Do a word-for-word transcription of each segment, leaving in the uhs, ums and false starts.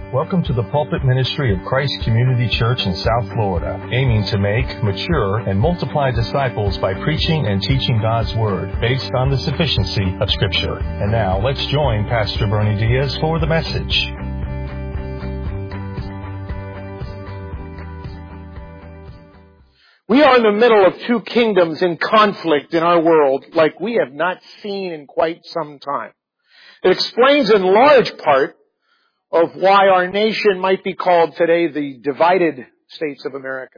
Welcome to the pulpit ministry of Christ Community Church in South Florida, aiming to make, mature, and multiply disciples by preaching and teaching God's Word based on the sufficiency of Scripture. And now, let's join Pastor Bernie Diaz for the message. We are in the middle of two kingdoms in conflict in our world like we have not seen in quite some time. It explains in large part of why our nation might be called today the divided states of America.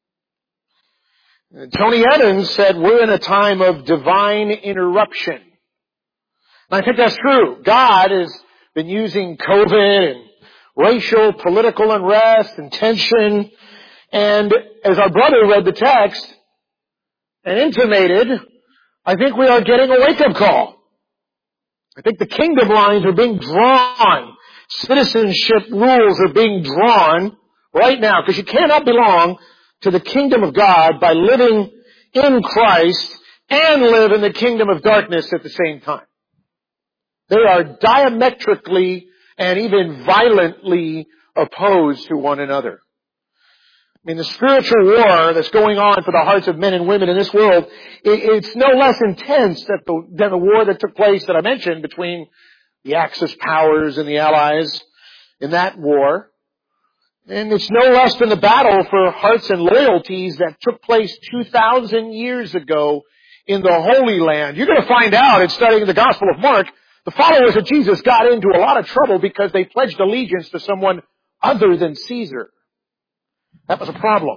Tony Evans said we're in a time of divine interruption. And I think that's true. God has been using COVID and racial, political unrest and tension. And as our brother read the text and intimated, I think we are getting a wake-up call. I think the kingdom lines are being drawn. Citizenship rules are being drawn right now, because you cannot belong to the kingdom of God by living in Christ and live in the kingdom of darkness at the same time. They are diametrically and even violently opposed to one another. I mean, the spiritual war that's going on for the hearts of men and women in this world, it's no less intense than the, than the war that took place that I mentioned between the Axis powers and the Allies in that war. And it's no less than the battle for hearts and loyalties that took place two thousand years ago in the Holy Land. You're going to find out in studying the Gospel of Mark, the followers of Jesus got into a lot of trouble because they pledged allegiance to someone other than Caesar. That was a problem.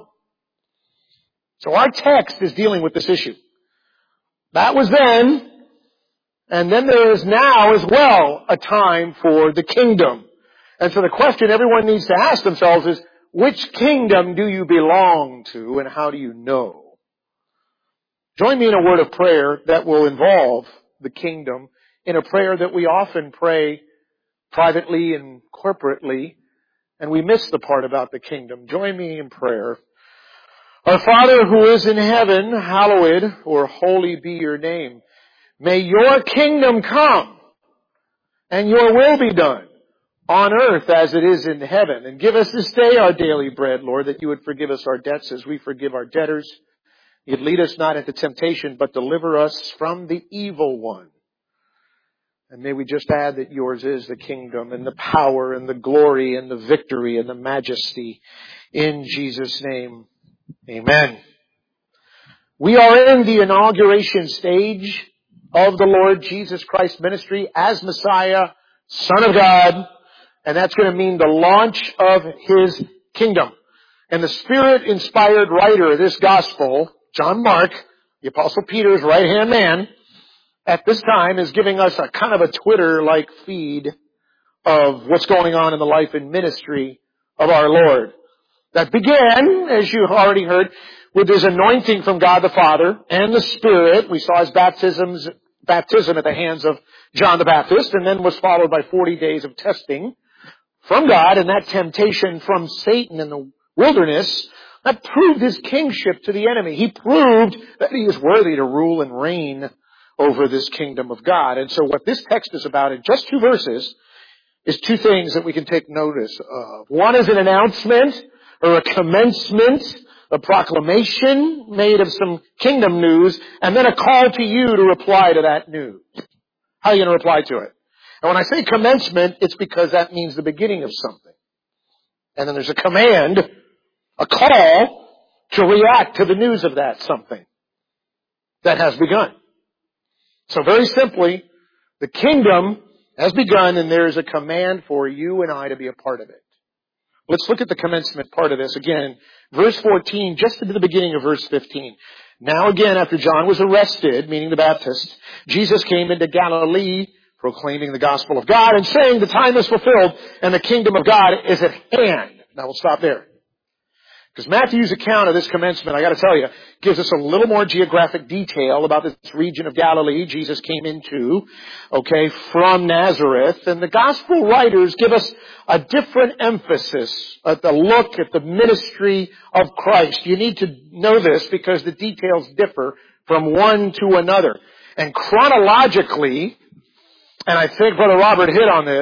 So our text is dealing with this issue. That was then. And then there is now as well a time for the kingdom. And so the question everyone needs to ask themselves is, which kingdom do you belong to and how do you know? Join me in a word of prayer that will involve the kingdom, in a prayer that we often pray privately and corporately, and we miss the part about the kingdom. Join me in prayer. Our Father who is in heaven, hallowed or holy be your name. May your kingdom come and your will be done on earth as it is in heaven. And give us this day our daily bread, Lord, that you would forgive us our debts as we forgive our debtors. You'd lead us not into temptation, but deliver us from the evil one. And may we just add that yours is the kingdom and the power and the glory and the victory and the majesty. In Jesus' name, amen. We are in the inauguration stage of the Lord Jesus Christ ministry as Messiah, Son of God, and that's going to mean the launch of His kingdom. And the Spirit-inspired writer of this gospel, John Mark, the Apostle Peter's right-hand man, at this time is giving us a kind of a Twitter-like feed of what's going on in the life and ministry of our Lord. That began, as you already heard, with His anointing from God the Father and the Spirit. We saw His baptisms, baptism at the hands of John the Baptist, and then was followed by forty days of testing from God, and that temptation from Satan in the wilderness that proved His kingship to the enemy. He proved that He is worthy to rule and reign over this kingdom of God. And so what this text is about in just two verses is two things that we can take notice of. One is an announcement or a commencement, a proclamation made of some kingdom news, and then a call to you to reply to that news. How are you going to reply to it? And when I say commencement, it's because that means the beginning of something. And then there's a command, a call to react to the news of that something that has begun. So very simply, the kingdom has begun, and there is a command for you and I to be a part of it. Let's look at the commencement part of this again. Verse fourteen, just into the beginning of verse fifteen. Now again, after John was arrested, meaning the Baptist, Jesus came into Galilee, proclaiming the gospel of God and saying the time is fulfilled and the kingdom of God is at hand. Now we'll stop there. Because Matthew's account of this commencement, I got to tell you, gives us a little more geographic detail about this region of Galilee Jesus came into, okay, from Nazareth. And the gospel writers give us a different emphasis at the look at the ministry of Christ. You need to know this because the details differ from one to another. And chronologically, and I think Brother Robert hit on this,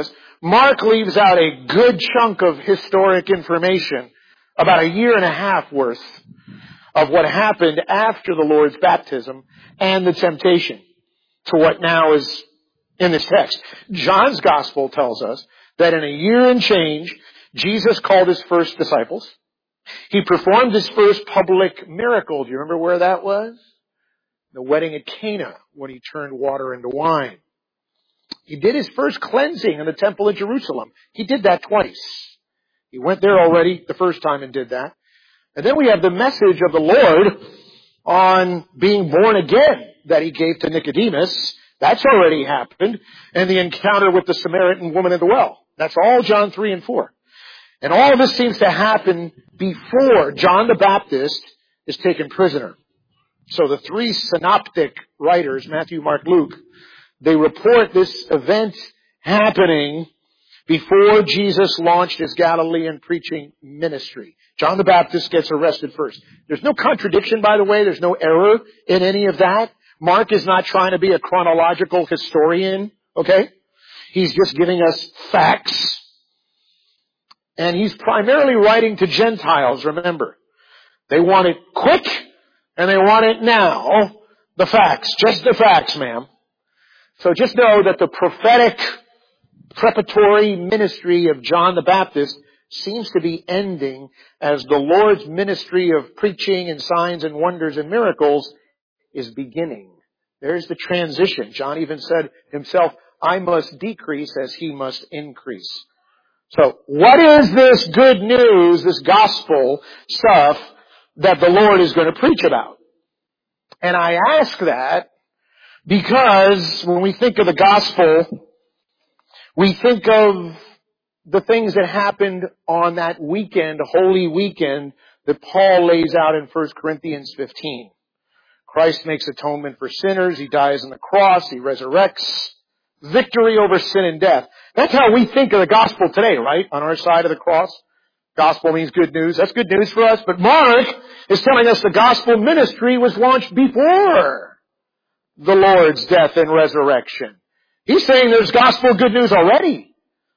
Mark leaves out a good chunk of historic information, about a year and a half worth of what happened after the Lord's baptism and the temptation to what now is in this text. John's gospel tells us that in a year and change, Jesus called his first disciples. He performed his first public miracle. Do you remember where that was? The wedding at Cana, when he turned water into wine. He did his first cleansing in the temple at Jerusalem. He did that twice. He went there already the first time and did that. And then we have the message of the Lord on being born again that he gave to Nicodemus. That's already happened. And the encounter with the Samaritan woman at the well. That's all John three and four. And all of this seems to happen before John the Baptist is taken prisoner. So the three synoptic writers, Matthew, Mark, Luke, they report this event happening before Jesus launched his Galilean preaching ministry. John the Baptist gets arrested first. There's no contradiction, by the way. There's no error in any of that. Mark is not trying to be a chronological historian, okay? He's just giving us facts. And he's primarily writing to Gentiles, remember. They want it quick, and they want it now. The facts, just the facts, ma'am. So just know that the prophetic preparatory ministry of John the Baptist seems to be ending as the Lord's ministry of preaching and signs and wonders and miracles is beginning. There's the transition. John even said himself, I must decrease as he must increase. So what is this good news, this gospel stuff that the Lord is going to preach about? And I ask that because when we think of the gospel, we think of the things that happened on that weekend, Holy Weekend, that Paul lays out in First Corinthians fifteen. Christ makes atonement for sinners. He dies on the cross. He resurrects. Victory over sin and death. That's how we think of the gospel today, right? On our side of the cross. Gospel means good news. That's good news for us. But Mark is telling us the gospel ministry was launched before the Lord's death and resurrection. He's saying there's gospel good news already.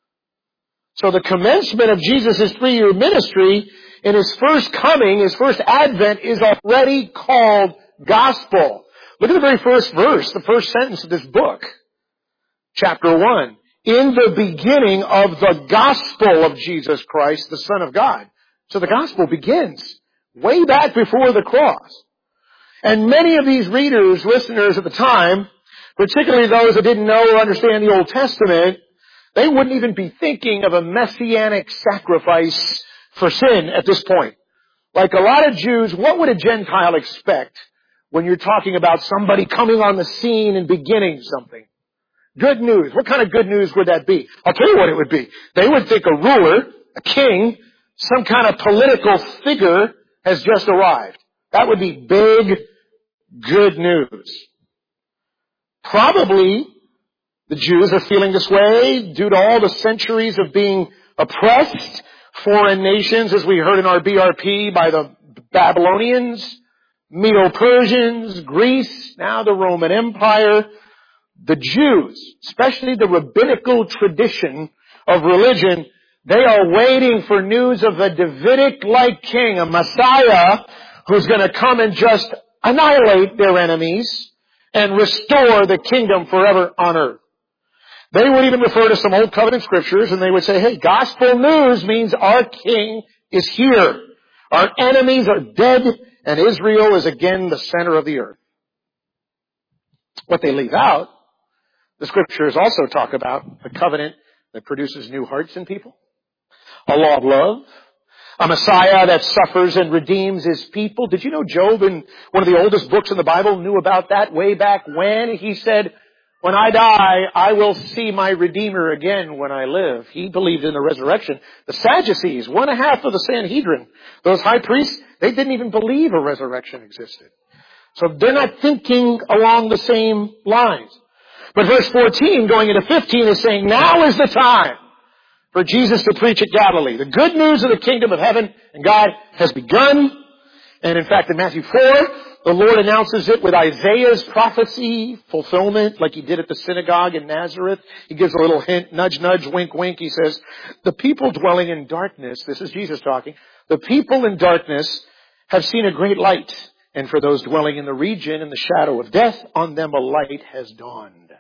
So the commencement of Jesus' three-year ministry in his first coming, his first advent, is already called gospel. Look at the very first verse, the first sentence of this book. Chapter one. In the beginning of the gospel of Jesus Christ, the Son of God. So the gospel begins way back before the cross. And many of these readers, listeners at the time, particularly those that didn't know or understand the Old Testament, they wouldn't even be thinking of a messianic sacrifice for sin at this point. Like a lot of Jews, what would a Gentile expect when you're talking about somebody coming on the scene and beginning something? Good news. What kind of good news would that be? I'll tell you what it would be. They would think a ruler, a king, some kind of political figure has just arrived. That would be big, good news. Probably the Jews are feeling this way due to all the centuries of being oppressed, foreign nations, as we heard in our B R P, by the Babylonians, Medo-Persians, Greece, now the Roman Empire. The Jews, especially the rabbinical tradition of religion, they are waiting for news of a Davidic-like king, a Messiah, who's going to come and just annihilate their enemies and restore the kingdom forever on earth. They would even refer to some Old Covenant scriptures and they would say, hey, gospel news means our king is here. Our enemies are dead and Israel is again the center of the earth. What they leave out, the scriptures also talk about a covenant that produces new hearts in people, a law of love, a Messiah that suffers and redeems his people. Did you know Job, in one of the oldest books in the Bible, knew about that way back when? He said, when I die, I will see my Redeemer again when I live. He believed in the resurrection. The Sadducees, one half of the Sanhedrin, those high priests, they didn't even believe a resurrection existed. So they're not thinking along the same lines. But verse fourteen, going into fifteen, is saying, now is the time for Jesus to preach at Galilee. The good news of the kingdom of heaven and God has begun. And in fact, in Matthew four, the The Lord announces it with Isaiah's prophecy fulfillment, like he did at the synagogue in Nazareth. He gives a little hint, nudge, nudge, wink, wink. He says, the people dwelling in darkness, this is Jesus talking, the people in darkness have seen a great light. And for those dwelling in the region in the shadow of death, on them a light has dawned.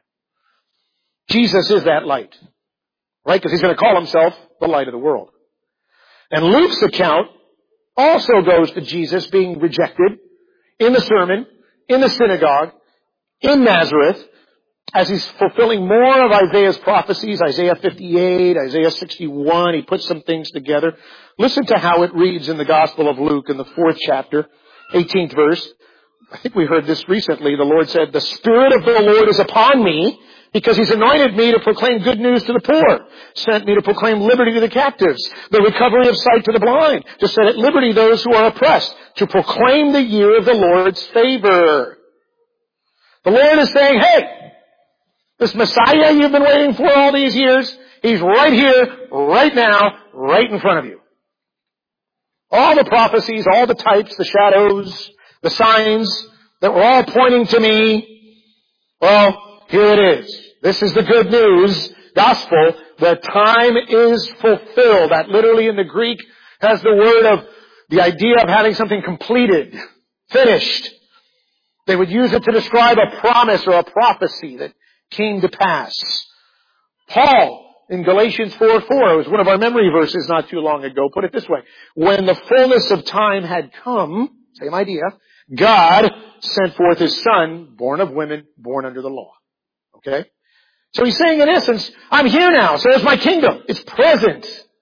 Jesus is that light, right? Because he's going to call himself the light of the world. And Luke's account also goes to Jesus being rejected in the sermon, in the synagogue, in Nazareth, as he's fulfilling more of Isaiah's prophecies, Isaiah fifty-eight, Isaiah sixty-one. He puts some things together. Listen to how it reads in the Gospel of Luke in the fourth chapter, eighteenth verse. I think we heard this recently. The Lord said, the Spirit of the Lord is upon me, because he's anointed me to proclaim good news to the poor, sent me to proclaim liberty to the captives, the recovery of sight to the blind, to set at liberty those who are oppressed, to proclaim the year of the Lord's favor. The Lord is saying, hey, this Messiah you've been waiting for all these years, he's right here, right now, right in front of you. All the prophecies, all the types, the shadows, the signs that were all pointing to me, well, here it is. This is the good news gospel. The time is fulfilled. That literally in the Greek has the word of the idea of having something completed, finished. They would use it to describe a promise or a prophecy that came to pass. Paul in Galatians four four, it was one of our memory verses not too long ago, put it this way. When the fullness of time had come, same idea, God sent forth his Son, born of women, born under the law. Okay? So he's saying in essence, I'm here now, so is my kingdom. It's present.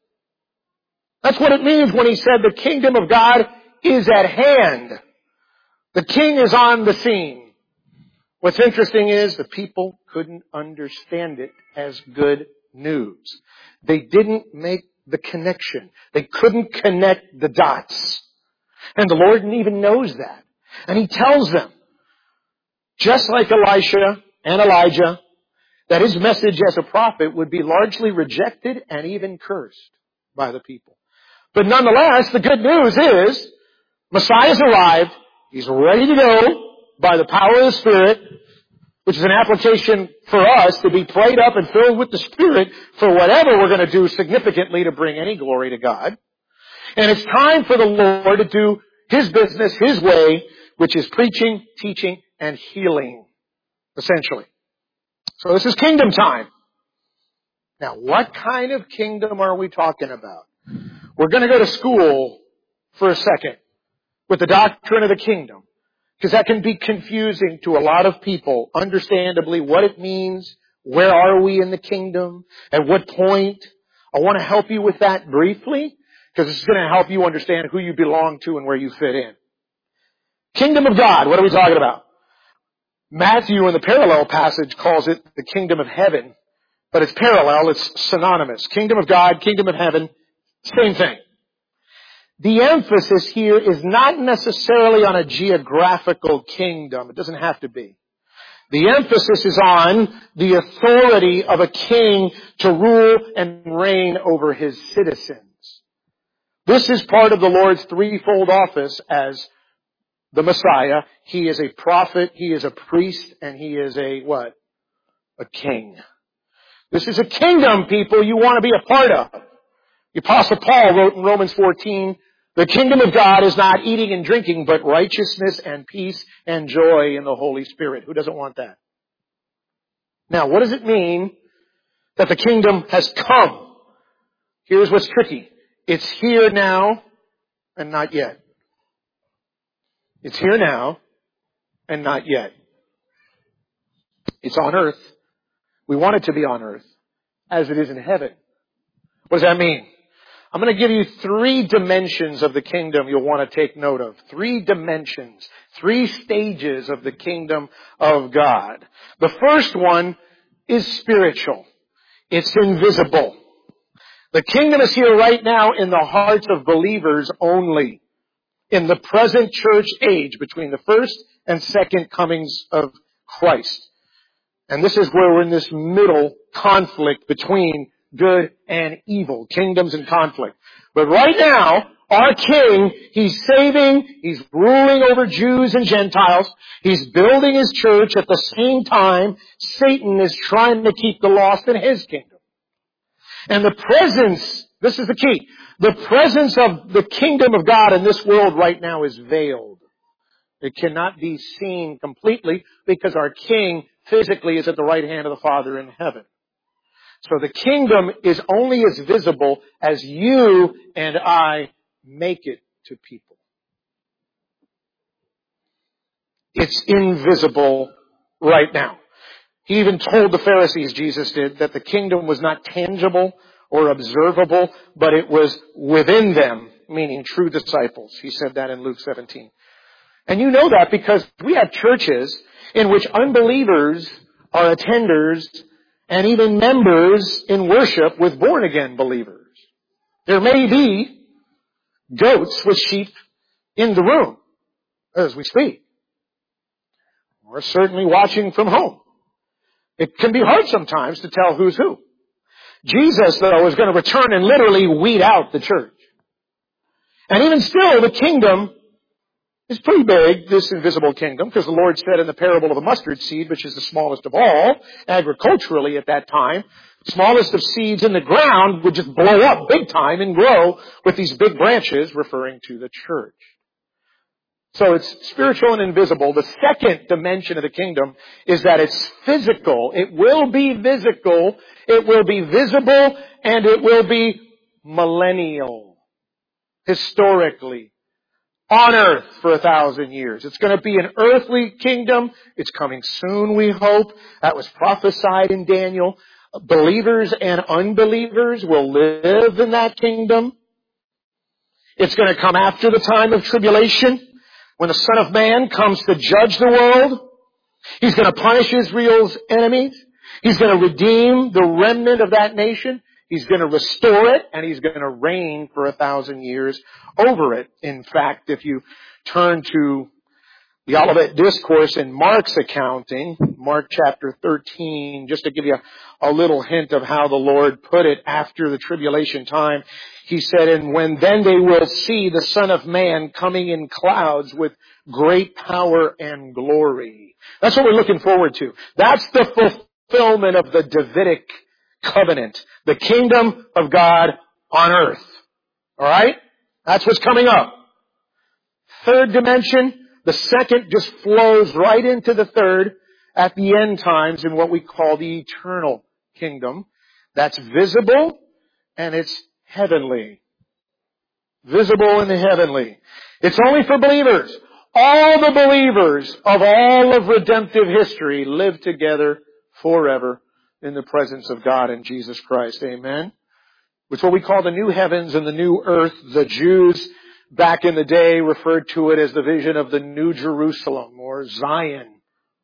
That's what it means when he said the kingdom of God is at hand. The king is on the scene. What's interesting is the people couldn't understand it as good news. They didn't make the connection. They couldn't connect the dots. And the Lord even knows that. And he tells them, just like Elisha and Elijah, that his message as a prophet would be largely rejected and even cursed by the people. But nonetheless, the good news is, Messiah's arrived, he's ready to go by the power of the Spirit, which is an application for us to be prayed up and filled with the Spirit for whatever we're going to do significantly to bring any glory to God. And it's time for the Lord to do his business, his way, which is preaching, teaching, and healing, essentially. So this is kingdom time. Now, what kind of kingdom are we talking about? We're going to go to school for a second with the doctrine of the kingdom, because that can be confusing to a lot of people, understandably, what it means, where are we in the kingdom, at what point. I want to help you with that briefly, because it's going to help you understand who you belong to and where you fit in. Kingdom of God, what are we talking about? Matthew in the parallel passage calls it the kingdom of heaven, but it's parallel, it's synonymous. Kingdom of God, kingdom of heaven, same thing. The emphasis here is not necessarily on a geographical kingdom. It doesn't have to be. The emphasis is on the authority of a king to rule and reign over his citizens. This is part of the Lord's threefold office as the Messiah. He is a prophet, he is a priest, and he is a what? A king. This is a kingdom, people, you want to be a part of. The Apostle Paul wrote in Romans fourteen, the kingdom of God is not eating and drinking, but righteousness and peace and joy in the Holy Spirit. Who doesn't want that? Now, what does it mean that the kingdom has come? Here's what's tricky. It's here now and not yet. It's here now and not yet. It's on earth. We want it to be on earth as it is in heaven. What does that mean? I'm going to give you three dimensions of the kingdom you'll want to take note of. Three dimensions. Three stages of the kingdom of God. The first one is spiritual. It's invisible. The kingdom is here right now in the hearts of believers only. In the present church age, between the first and second comings of Christ. And this is where we're in this middle conflict between good and evil, kingdoms in conflict. But right now, Our King, He's saving, He's ruling over Jews and Gentiles. He's building His church. At the same time, Satan is trying to keep the lost in his kingdom. And the presence, this is the key, the presence of the kingdom of God in this world right now is veiled. It cannot be seen completely because our King physically is at the right hand of the Father in heaven. So the kingdom is only as visible as you and I make it to people. It's invisible right now. He even told the Pharisees, Jesus did, that the kingdom was not tangible or observable, but it was within them, meaning true disciples. He said that in Luke seventeen. And you know that because we have churches in which unbelievers are attenders and even members in worship with born-again believers. There may be goats with sheep in the room as we speak. We're certainly watching from home. It can be hard sometimes to tell who's who. Jesus, though, is going to return and literally weed out the church. And even still, the kingdom is pretty big, this invisible kingdom, because the Lord said in the parable of the mustard seed, which is the smallest of all, agriculturally at that time, smallest of seeds in the ground would just blow up big time and grow with these big branches, referring to the church. So it's spiritual and invisible. The second dimension of the kingdom is that it's physical. It will be physical, it will be visible, and it will be millennial, historically. On earth for a thousand years. It's going to be an earthly kingdom. It's coming soon, we hope. That was prophesied in Daniel. Believers and unbelievers will live in that kingdom. It's going to come after the time of tribulation, when the Son of Man comes to judge the world. He's going to punish Israel's enemies. He's going to redeem the remnant of that nation. He's going to restore it, and He's going to reign for a thousand years over it. In fact, if you turn to the Olivet Discourse in Mark's accounting, Mark chapter thirteen, just to give you a little hint of how the Lord put it after the tribulation time, He said, and when then they will see the Son of Man coming in clouds with great power and glory. That's what we're looking forward to. That's the fulfillment of the Davidic covenant. The kingdom of God on earth. Alright? That's what's coming up. Third dimension, the second just flows right into the third at the end times in what we call the eternal kingdom. That's visible and it's heavenly. Visible and heavenly. It's only for believers. All the believers of all of redemptive history live together forever in the presence of God and Jesus Christ. Amen. It's what we call the new heavens and the new earth. The Jews back in the day referred to it as the vision of the New Jerusalem or Zion.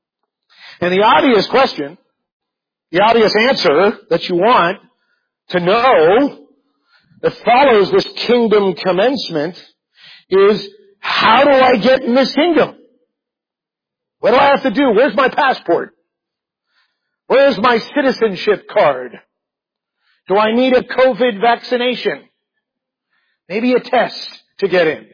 And the obvious question, the obvious answer that you want to know that follows this kingdom commencement is, how do I get in this kingdom? What do I have to do? Where's my passport? Where's my citizenship card? Do I need a COVID vaccination? Maybe a test to get in?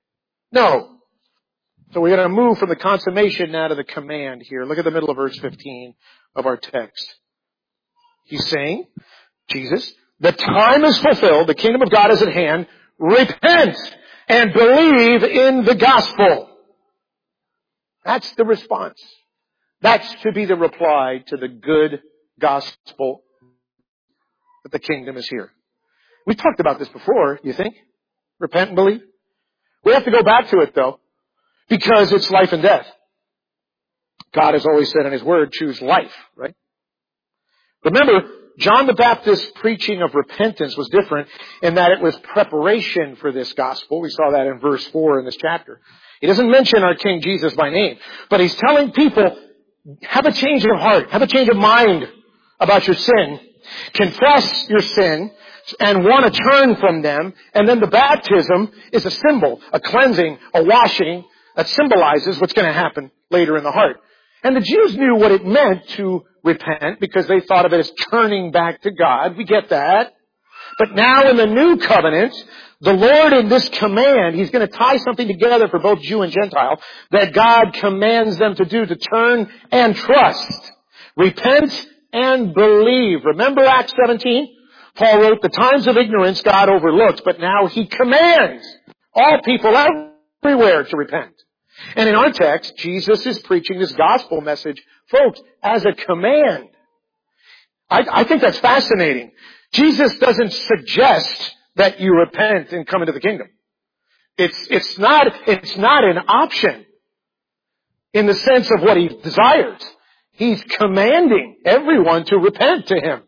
No. So we're going to move from the consummation now to the command here. Look at the middle of verse fifteen of our text. He's saying, Jesus, the time is fulfilled, the kingdom of God is at hand, repent and believe in the gospel. That's the response. That's to be the reply to the good gospel that the kingdom is here. We've talked about this before, you think? Repent and believe? We have to go back to it, though, because it's life and death. God has always said in His Word, choose life, right? Remember, John the Baptist's preaching of repentance was different in that it was preparation for this gospel. We saw that in verse four in this chapter. He doesn't mention our King Jesus by name, but He's telling people, have a change of heart, have a change of mind about your sin, confess your sin, and want to turn from them, and then the baptism is a symbol, a cleansing, a washing that symbolizes what's going to happen later in the heart. And the Jews knew what it meant to repent because they thought of it as turning back to God. We get that. But now in the new covenant, the Lord in this command, He's going to tie something together for both Jew and Gentile that God commands them to do, to turn and trust. Repent and believe. Remember Acts seventeen? Paul wrote, the times of ignorance God overlooked, but now He commands all people everywhere to repent. And in our text, Jesus is preaching this gospel message, folks, as a command. I, I think that's fascinating. Jesus doesn't suggest that you repent and come into the kingdom. It's, it's not, it's not an option in the sense of what He desires. He's commanding everyone to repent to Him.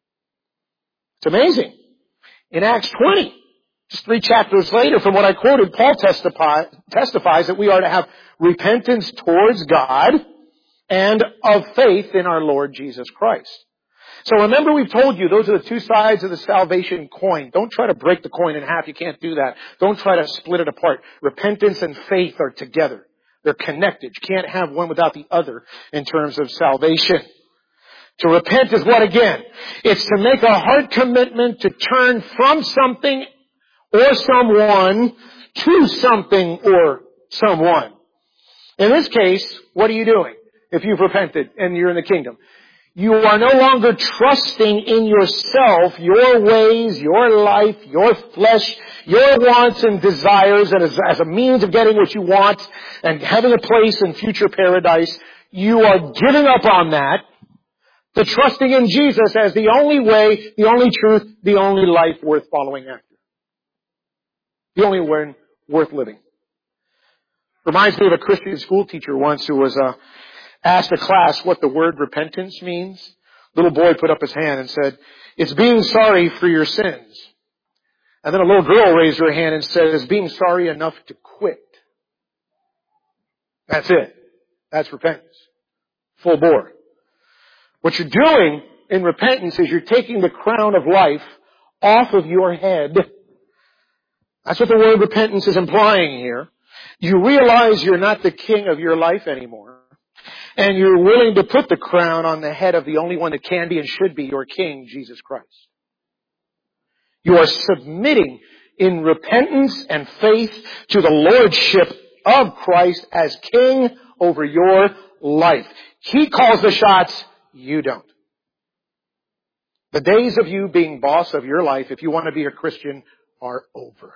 It's amazing. In Acts twenty, just three chapters later from what I quoted, Paul testify, testifies that we are to have repentance towards God and of faith in our Lord Jesus Christ. So remember we've told you those are the two sides of the salvation coin. Don't try to break the coin in half. You can't do that. Don't try to split it apart. Repentance and faith are together. They're connected. You can't have one without the other in terms of salvation. To repent is what again? It's to make a heart commitment to turn from something or someone to something or someone. In this case, what are you doing if you've repented and you're in the kingdom? You are no longer trusting in yourself, your ways, your life, your flesh, your wants and desires and as, as a means of getting what you want and having a place in future paradise. You are giving up on that to trusting in Jesus as the only way, the only truth, the only life worth following after. The only one worth living. Reminds me of a Christian school teacher once who was uh, asked a class what the word repentance means. Little boy put up his hand and said, it's being sorry for your sins. And then a little girl raised her hand and said, it's being sorry enough to quit. That's it. That's repentance. Full bore. What you're doing in repentance is you're taking the crown of life off of your head. That's what the word repentance is implying here. You realize you're not the king of your life anymore. And you're willing to put the crown on the head of the only one that can be and should be your king, Jesus Christ. You are submitting in repentance and faith to the lordship of Christ as king over your life. He calls the shots. You don't. The days of you being boss of your life, if you want to be a Christian, are over.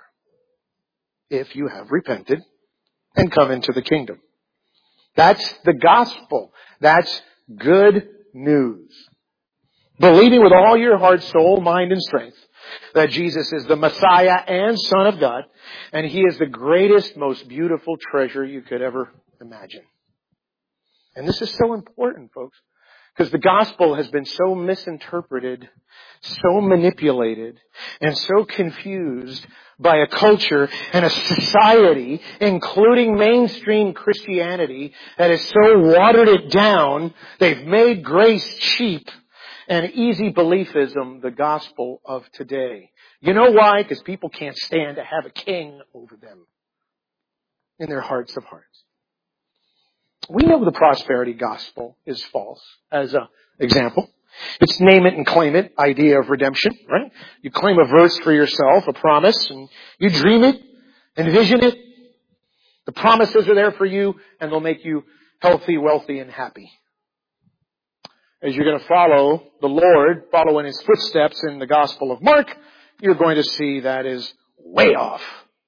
If you have repented and come into the kingdom. That's the gospel. That's good news. Believing with all your heart, soul, mind, and strength that Jesus is the Messiah and Son of God, and He is the greatest, most beautiful treasure you could ever imagine. And this is so important, folks. Because the gospel has been so misinterpreted, so manipulated, and so confused by a culture and a society, including mainstream Christianity, that has so watered it down, they've made grace cheap and easy beliefism the gospel of today. You know why? Because people can't stand to have a king over them in their hearts of hearts. We know the prosperity gospel is false, as an example. It's name it and claim it idea of redemption, right? You claim a verse for yourself, a promise, and you dream it, envision it. The promises are there for you, and they'll make you healthy, wealthy, and happy. As you're going to follow the Lord, follow in His footsteps in the Gospel of Mark, you're going to see that is way off.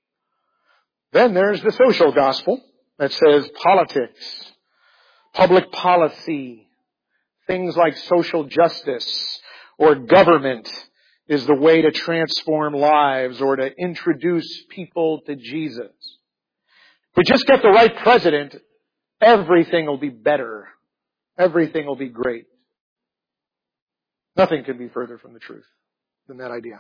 Then there's the social gospel that says politics, public policy, things like social justice or government is the way to transform lives or to introduce people to Jesus. If we just get the right president, everything will be better. Everything will be great. Nothing could be further from the truth than that idea.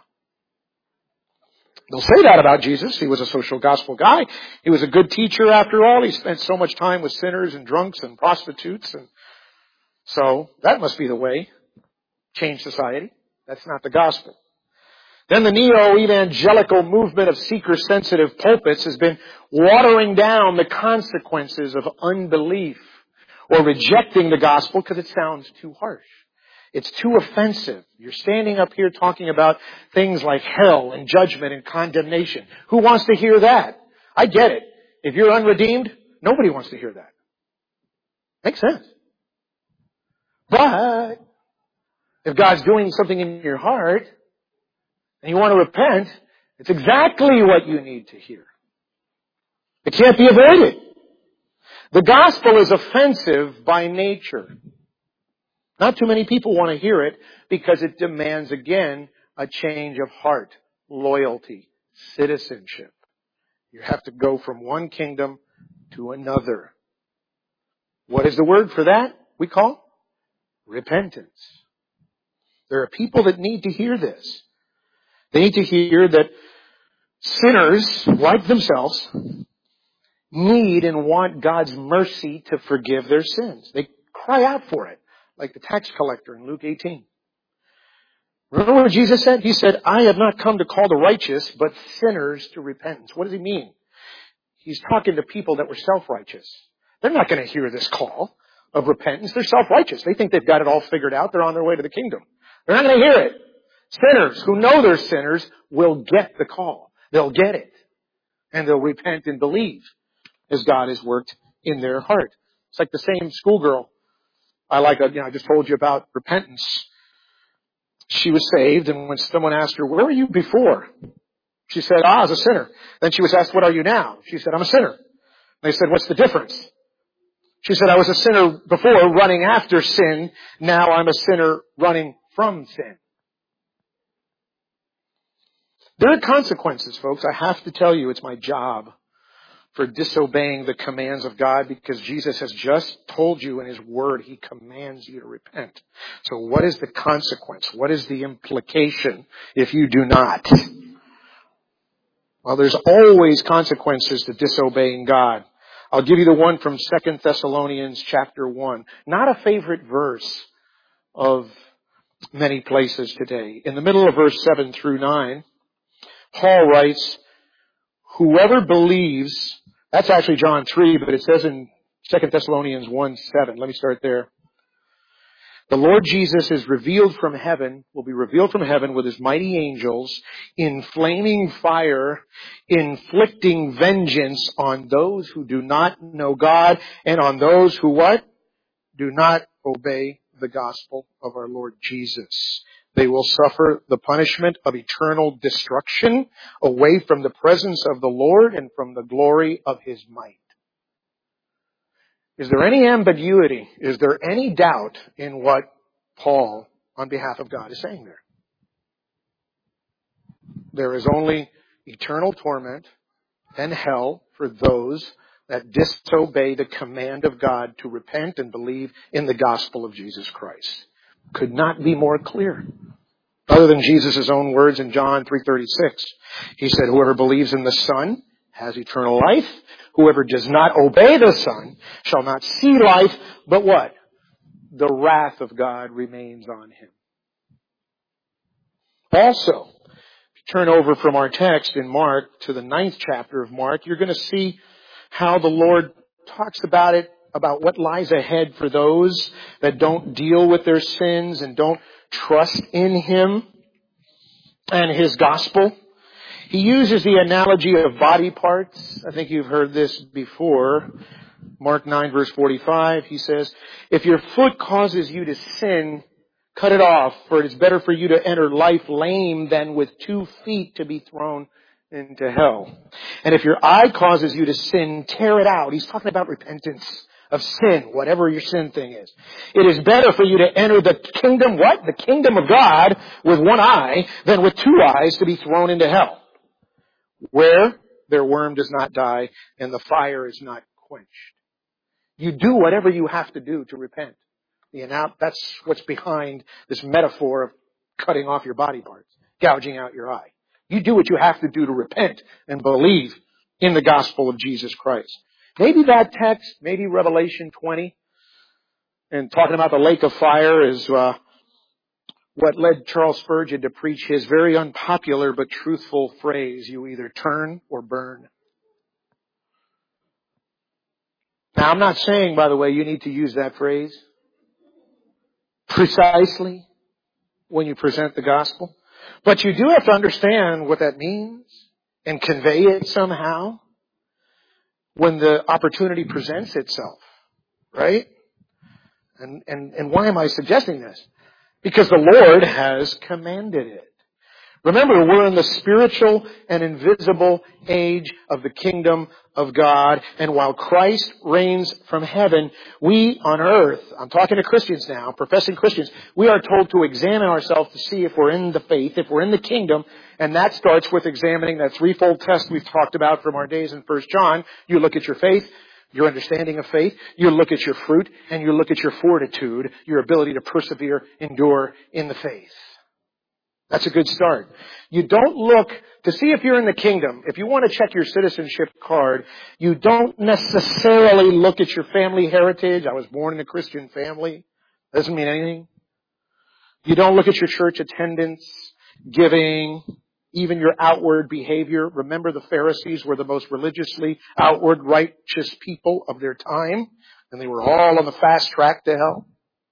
They'll say that about Jesus. He was a social gospel guy. He was a good teacher after all. He spent so much time with sinners and drunks and prostitutes. And so that must be the way. Change society. That's not the gospel. Then the neo-evangelical movement of seeker-sensitive pulpits has been watering down the consequences of unbelief or rejecting the gospel because it sounds too harsh. It's too offensive. You're standing up here talking about things like hell and judgment and condemnation. Who wants to hear that? I get it. If you're unredeemed, nobody wants to hear that. Makes sense. But if God's doing something in your heart and you want to repent, it's exactly what you need to hear. It can't be avoided. The gospel is offensive by nature. Not too many people want to hear it because it demands, again, a change of heart, loyalty, citizenship. You have to go from one kingdom to another. What is the word for that? We call repentance. There are people that need to hear this. They need to hear that sinners, like themselves, need and want God's mercy to forgive their sins. They cry out for it, like the tax collector in Luke eighteen. Remember what Jesus said? He said, I have not come to call the righteous, but sinners to repentance. What does he mean? He's talking to people that were self-righteous. They're not going to hear this call of repentance. They're self-righteous. They think they've got it all figured out. They're on their way to the kingdom. They're not going to hear it. Sinners who know they're sinners will get the call. They'll get it. And they'll repent and believe as God has worked in their heart. It's like the same schoolgirl. I like, you know, I just told you about repentance. She was saved, and when someone asked her, where were you before? She said, ah, I was a sinner. Then she was asked, what are you now? She said, I'm a sinner. They said, what's the difference? She said, I was a sinner before, running after sin. Now I'm a sinner running from sin. There are consequences, folks. I have to tell you, it's my job for disobeying the commands of God, because Jesus has just told you in His Word, He commands you to repent. So what is the consequence? What is the implication if you do not? Well, there's always consequences to disobeying God. I'll give you the one from Second Thessalonians chapter one. Not a favorite verse of many places today. In the middle of verse seven through nine, Paul writes, whoever believes, that's actually John three, but it says in Second Thessalonians one seven. Let me start there. The Lord Jesus is revealed from heaven, will be revealed from heaven with His mighty angels in flaming fire, inflicting vengeance on those who do not know God and on those who what? Do not obey the gospel of our Lord Jesus. They will suffer the punishment of eternal destruction away from the presence of the Lord and from the glory of His might. Is there any ambiguity? Is there any doubt in what Paul, on behalf of God, is saying there? There is only eternal torment and hell for those that disobey the command of God to repent and believe in the gospel of Jesus Christ. Could not be more clear. Other than Jesus' own words in John three thirty-six. He said, whoever believes in the Son has eternal life. Whoever does not obey the Son shall not see life, but what? The wrath of God remains on him. Also, if you turn over from our text in Mark to the ninth chapter of Mark, you're going to see how the Lord talks about it, about what lies ahead for those that don't deal with their sins and don't trust in Him and His gospel. He uses the analogy of body parts. I think you've heard this before. Mark nine verse forty-five, he says, if your foot causes you to sin, cut it off, for it is better for you to enter life lame than with two feet to be thrown into hell. And if your eye causes you to sin, tear it out. He's talking about repentance of sin, whatever your sin thing is. It is better for you to enter the kingdom, what? The kingdom of God with one eye than with two eyes to be thrown into hell, where their worm does not die and the fire is not quenched. You do whatever you have to do to repent. You know, that's what's behind this metaphor of cutting off your body parts, gouging out your eye. You do what you have to do to repent and believe in the gospel of Jesus Christ. Maybe that text, maybe Revelation twenty, and talking about the lake of fire is uh, what led Charles Spurgeon to preach his very unpopular but truthful phrase, you either turn or burn. Now, I'm not saying, by the way, you need to use that phrase. precisely when you present the gospel. But you do have to understand what that means and convey it somehow when the opportunity presents itself. Right? And, and, and why am I suggesting this? Because the Lord has commanded it. Remember, we're in the spiritual and invisible age of the kingdom of God. And while Christ reigns from heaven, we on earth, I'm talking to Christians now, professing Christians, we are told to examine ourselves to see if we're in the faith, if we're in the kingdom. And that starts with examining that threefold test we've talked about from our days in First John. You look at your faith, your understanding of faith, you look at your fruit, and you look at your fortitude, your ability to persevere, endure in the faith. That's a good start. You don't look to see if you're in the kingdom. If you want to check your citizenship card, you don't necessarily look at your family heritage. I was born in a Christian family. Doesn't mean anything. You don't look at your church attendance, giving, even your outward behavior. Remember, the Pharisees were the most religiously outward righteous people of their time, and they were all on the fast track to hell.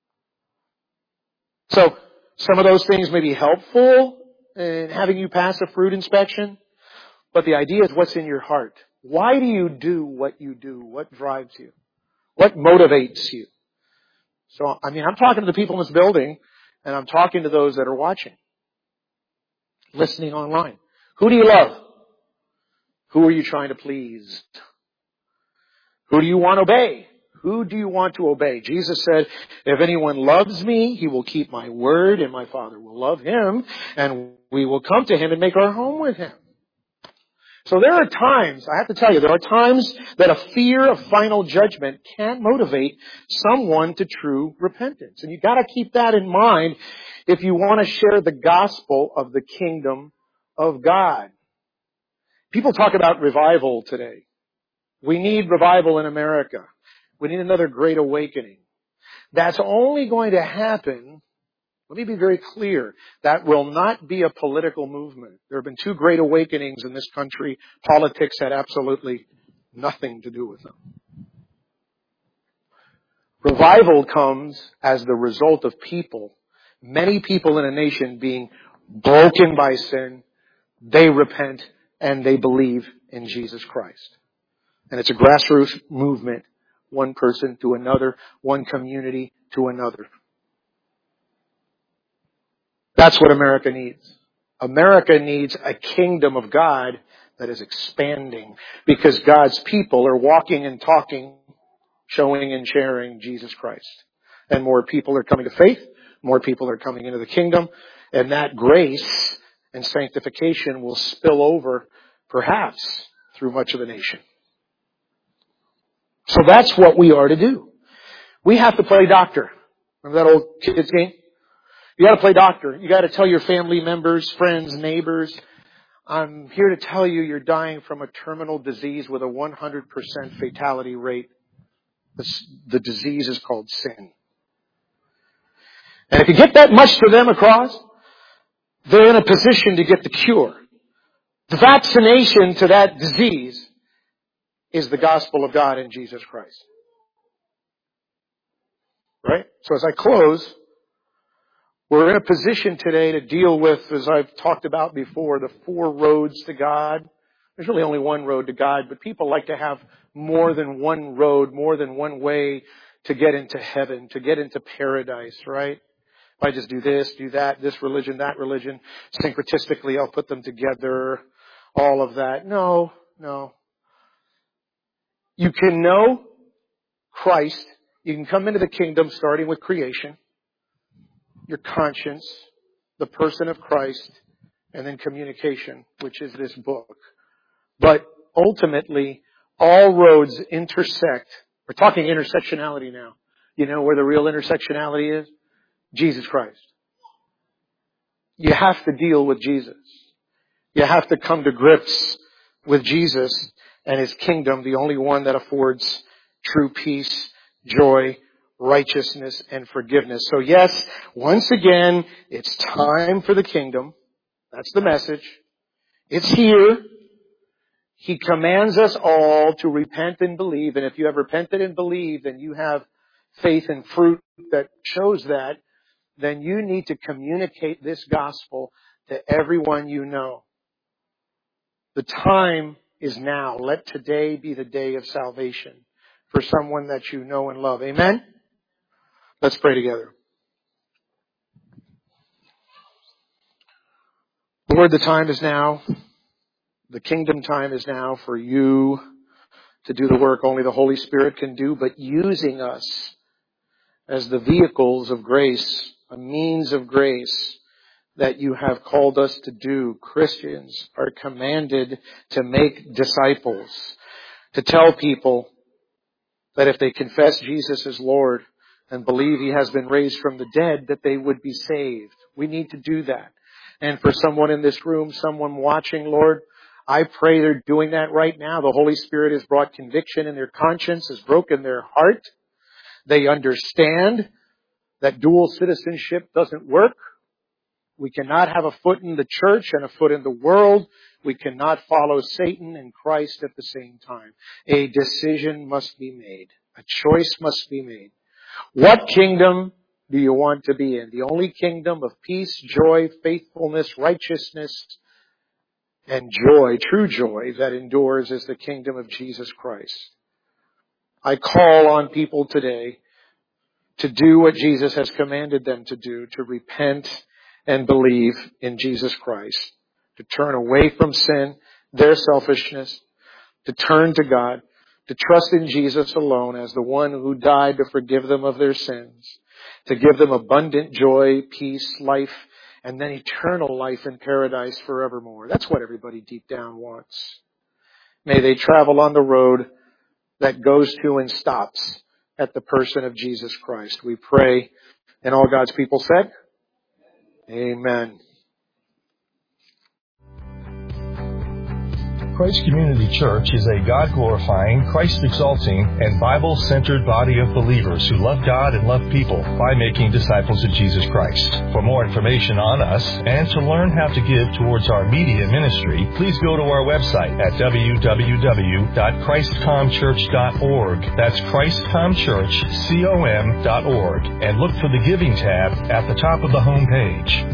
So, some of those things may be helpful in having you pass a fruit inspection, but the idea is what's in your heart. Why do you do what you do? What drives you? What motivates you? So, I mean, I'm talking to the people in this building, and I'm talking to those that are watching, listening online. Who do you love? Who are you trying to please? Who do you want to obey? Who do you want to obey? Jesus said, if anyone loves me, he will keep my word, and my Father will love him, and we will come to him and make our home with him. So there are times, I have to tell you, there are times that a fear of final judgment can motivate someone to true repentance. And you've got to keep that in mind if you want to share the gospel of the kingdom of God. People talk about revival today. We need revival in America. We need another great awakening. That's only going to happen, let me be very clear, that will not be a political movement. There have been two great awakenings in this country. Politics had absolutely nothing to do with them. Revival comes as the result of people, many people in a nation being broken by sin. They repent and they believe in Jesus Christ. And it's a grassroots movement. One person to another, one community to another. That's what America needs. America needs a kingdom of God that is expanding because God's people are walking and talking, showing and sharing Jesus Christ. And more people are coming to faith, more people are coming into the kingdom, and that grace and sanctification will spill over, perhaps, through much of the nation. So that's what we are to do. We have to play doctor. Remember that old kids game? You got to play doctor. You got to tell your family members, friends, neighbors, I'm here to tell you you're dying from a terminal disease with a one hundred percent fatality rate. The, the disease is called sin. And if you get that much to them across, they're in a position to get the cure. The vaccination to that disease is the gospel of God in Jesus Christ. Right? So as I close, we're in a position today to deal with, as I've talked about before, the four roads to God. There's really only one road to God, but people like to have more than one road, more than one way to get into heaven, to get into paradise, right? If I just do this, do that, this religion, that religion, syncretistically I'll put them together, all of that. No, no. You can know Christ. You can come into the kingdom starting with creation, your conscience, the person of Christ, and then communication, which is this book. But ultimately, all roads intersect. We're talking intersectionality now. You know where the real intersectionality is? Jesus Christ. You have to deal with Jesus. You have to come to grips with Jesus and His kingdom, the only one that affords true peace, joy, righteousness, and forgiveness. So yes, once again, it's time for the kingdom. That's the message. It's here. He commands us all to repent and believe. And if you have repented and believed and you have faith and fruit that shows that, then you need to communicate this gospel to everyone you know. The time is now. Let today be the day of salvation for someone that you know and love. Amen? Let's pray together. Lord, the time is now. The kingdom time is now for you to do the work only the Holy Spirit can do, but using us as the vehicles of grace, a means of grace that you have called us to do. Christians are commanded to make disciples, to tell people that if they confess Jesus as Lord and believe He has been raised from the dead, that they would be saved. We need to do that. And for someone in this room, someone watching, Lord, I pray they're doing that right now. The Holy Spirit has brought conviction in their conscience, has broken their heart. They understand that dual citizenship doesn't work. We cannot have a foot in the church and a foot in the world. We cannot follow Satan and Christ at the same time. A decision must be made. A choice must be made. What kingdom do you want to be in? The only kingdom of peace, joy, faithfulness, righteousness, and joy, true joy that endures, is the kingdom of Jesus Christ. I call on people today to do what Jesus has commanded them to do, to repent and believe in Jesus Christ, to turn away from sin, their selfishness, to turn to God, to trust in Jesus alone as the one who died to forgive them of their sins, to give them abundant joy, peace, life, and then eternal life in paradise forevermore. That's what everybody deep down wants. May they travel on the road that goes to and stops at the person of Jesus Christ. We pray, and all God's people said, Amen. Christ Community Church is a God-glorifying, Christ-exalting, and Bible-centered body of believers who love God and love people by making disciples of Jesus Christ. For more information on us and to learn how to give towards our media ministry, please go to our website at w w w dot christ com church dot org. That's christ com church com dot org, and look for the Giving tab at the top of the home page.